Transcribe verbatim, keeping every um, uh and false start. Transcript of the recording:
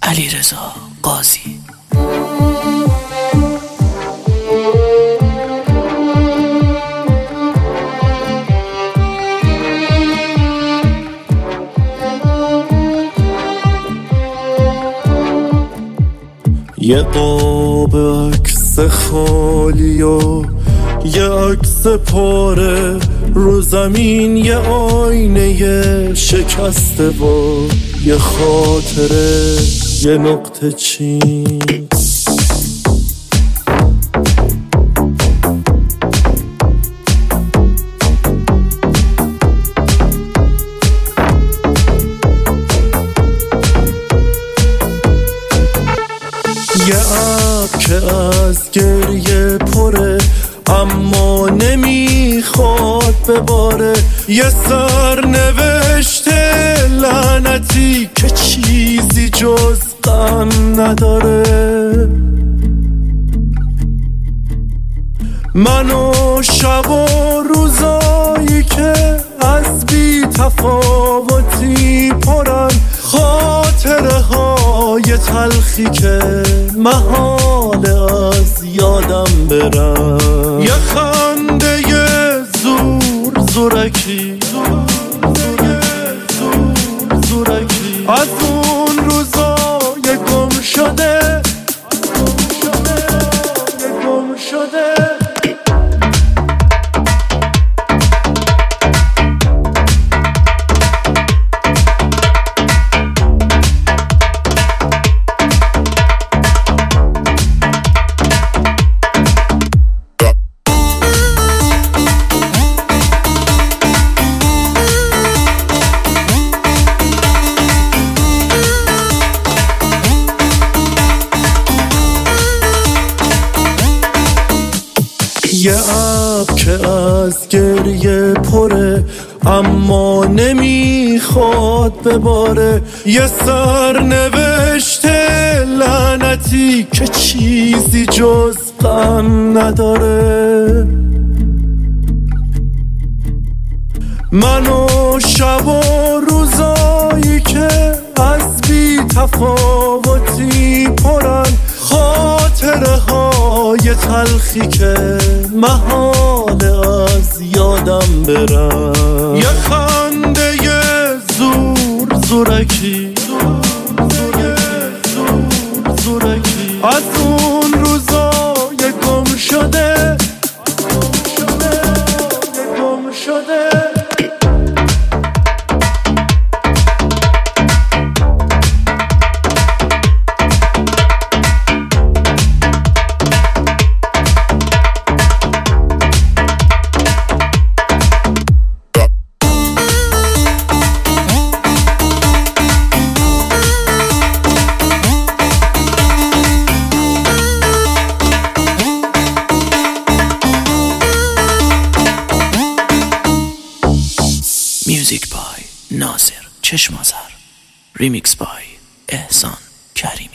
علیرضا قاضی. یه قاب عکس خالی و یه عکس پاره رو زمین، یه آینه شکسته و یه خاطره، یه نقطه چین. یه اب که از گریه پره اما نمیخواد بباره، یه سرنوشته لعنتی که چیزی جز غم نداره. من و شب و روزایی که از بی تفاوتی پرن، خاطره های تلخی که محال از یادم برن. یه خنده زور زورکی زور زورکی از اون روزای گم شده گم شده. یه اب که از گریه پره اما نمیخواد بباره، یه سرنوشته لعنتی که چیزی جز غم نداره. من و شب و روزایی که از بی تفاوتی پرن، خاطره های تلخی که محال از یادم برن. یه خنده زور زورکی زور زورکی از اون روزای گم شده گم شده. میوزیک بای ناصر چشمازر، ریمیکس بای احسان کریمی.